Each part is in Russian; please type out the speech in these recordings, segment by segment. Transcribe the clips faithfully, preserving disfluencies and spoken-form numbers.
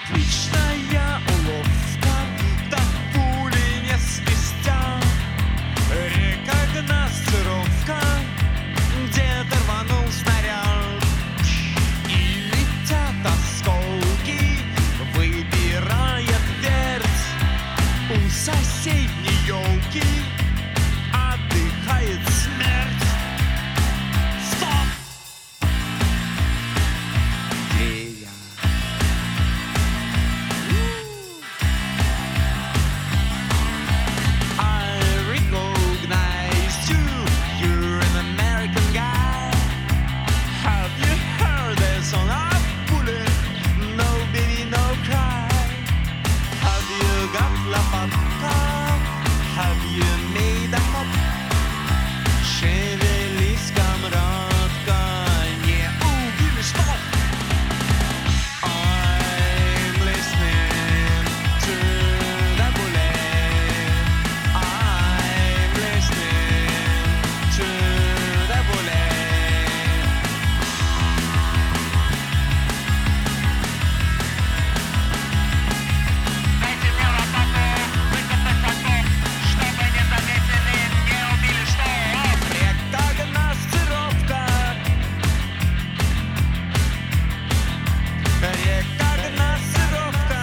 Отличная уловка, да пули не свистят. Рекогносцировка, где-то рванул снаряд. И летят осколки, выбирая твердь. У соседней елки отдыхает смерть. Стоп! Где я? I recognize you. You're an American guy. Have you heard the song of Bullet? No baby, no cry. Have you got la vodka? Have you made a hop? Шевелись, камрадка, не убили, стоп! I'm listening to the bullet. I'm listening to the bullet. Дайте мне лопату, выкопать окоп, чтобы не заметили, не убили, что? Рекогносцировка. Рекогносцировка.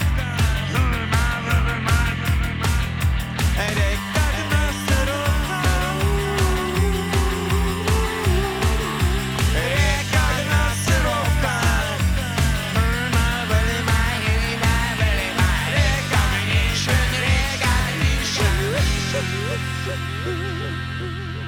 Рекогносцировка. Recognition, recognition.